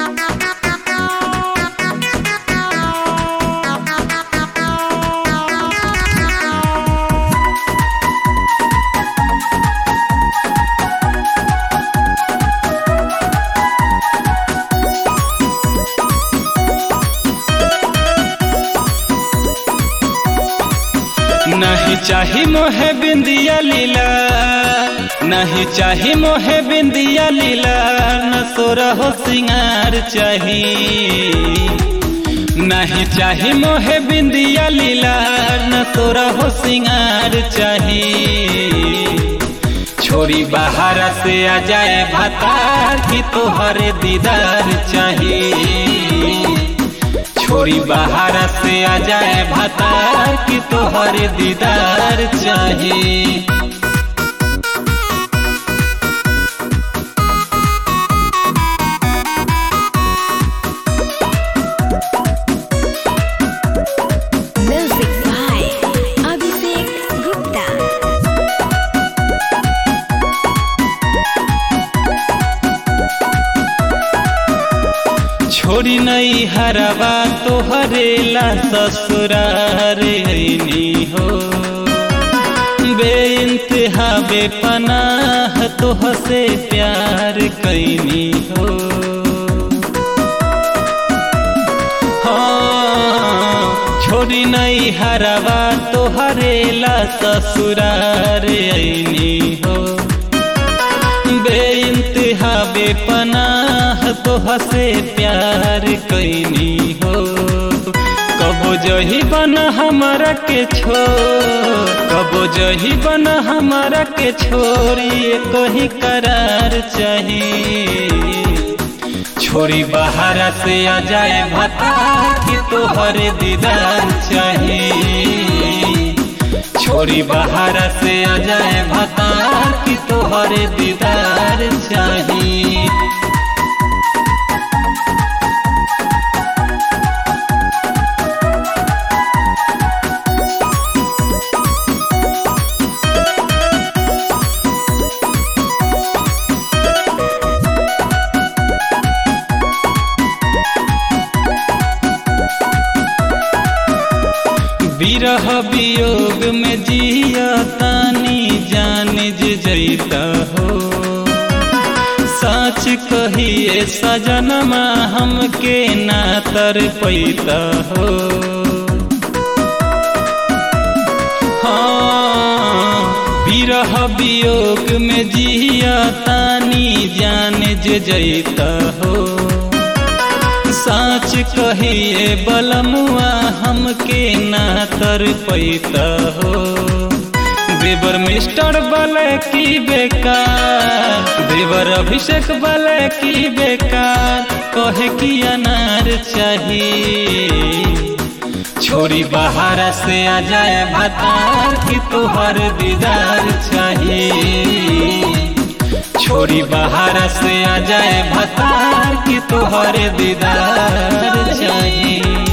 नहीं चाही मोहे बिंदिया लीला, नहीं चाही मोहे बिंदिया लीला, न तोरा हो सिंगार चाही। नहीं चाही मोहे बिंदिया लीला, न तोरा हो सिंगार चाही। छोरी बाहर से आ जाए भतार की तोहरे दीदार चाही। छोरी बाहर से आ जाए भतार की तोहरे दीदार चाहिए। Music by Abhishek Gupta। छोरी नहीं हरवा तोहरे ला ससुरार ऐनी हो। बेइंतहा बेपनाह तोह से प्यार कैनी हो। हाँ छोरी नहीं हरवा तोहरे ला ससुरार ऐनी हो। बेइंतहा बेपनाह तोह से प्यार कैनी हो। कबो जही बना हमारा के छोड़, कबो जही बना हमारा के छोरी कहीं करार चाहिए। छोरी बाहर से आ जाए भतार की तोहरे दीदार चाहिए। छोरी बाहर से आ जाए भतार की तोहरे दीदार चाहिए। विरह वियोग में जिया तानी जान जैता हो। सच कहिए सजनमा हमके ना तर पैता हो। हाँ विरह वियोग में जिया तानी जान जैता हो। साच कहिए बलमुआ हमके ना तर पैता हो। देवर मिस्टर बले की बेकार, देवर अभिषेक बले की बेकार, कहे की अनार चाहिए। छोरी बाहर से आ जाए भतार की तोहर दीदार चाहिए। छोरी बाहर से आ जाए भतार की तोहरे दीदार चाहिए।